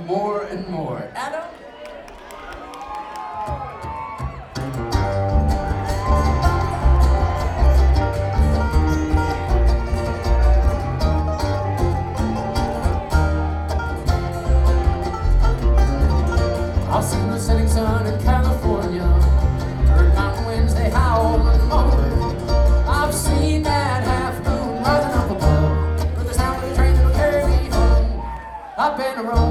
more and more. Adam? I've seen the setting sun in California, heard mountain winds, they howl and moan. I've seen that half moon rising up above, but the sound of the train that'll carry me home. I've been around